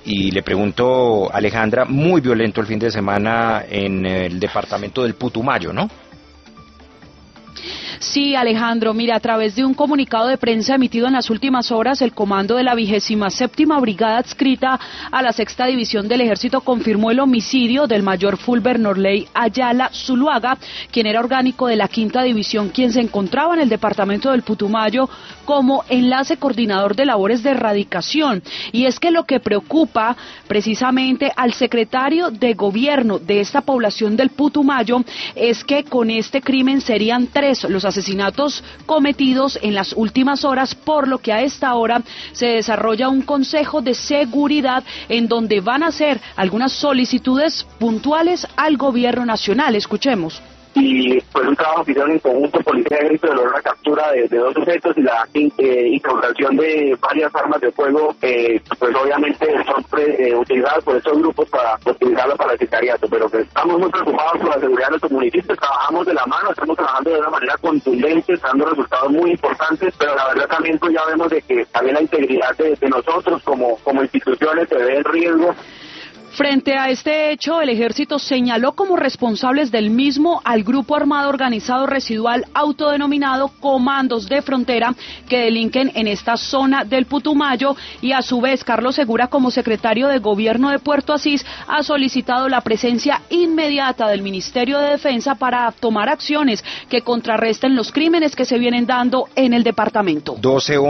Y le pregunto, Alejandra, muy violento el fin de semana en el departamento del Putumayo, ¿no? Sí, Alejandro, mira, a través de un comunicado de prensa emitido en las últimas horas, el comando de la 27ª Brigada adscrita a la 6ª División del Ejército confirmó el homicidio del mayor Fulber Norley Ayala Zuluaga, quien era orgánico de la 5ª División, quien se encontraba en el departamento del Putumayo como enlace coordinador de labores de erradicación. Y es que lo que preocupa precisamente al secretario de gobierno de esta población del Putumayo es que con este crimen serían 3 los asesinatos cometidos en las últimas horas, por lo que a esta hora se desarrolla un consejo de seguridad en donde van a hacer algunas solicitudes puntuales al gobierno nacional. Escuchemos. Y pues un trabajo que hicieron en conjunto Policía y Ejército logró la captura de 2 sujetos y la incautación de varias armas de fuego, pues obviamente son utilizadas por estos grupos para utilizarlo para el sicariato, pero que estamos muy preocupados por la seguridad de nuestros municipios, trabajamos de la mano, estamos trabajando de una manera contundente, dando resultados muy importantes, pero la verdad también pues ya vemos de que también la integridad de nosotros como instituciones se ve en riesgo. Frente a este hecho, el ejército señaló como responsables del mismo al grupo armado organizado residual autodenominado Comandos de Frontera, que delinquen en esta zona del Putumayo, y a su vez Carlos Segura, como secretario de Gobierno de Puerto Asís, ha solicitado la presencia inmediata del Ministerio de Defensa para tomar acciones que contrarresten los crímenes que se vienen dando en el departamento.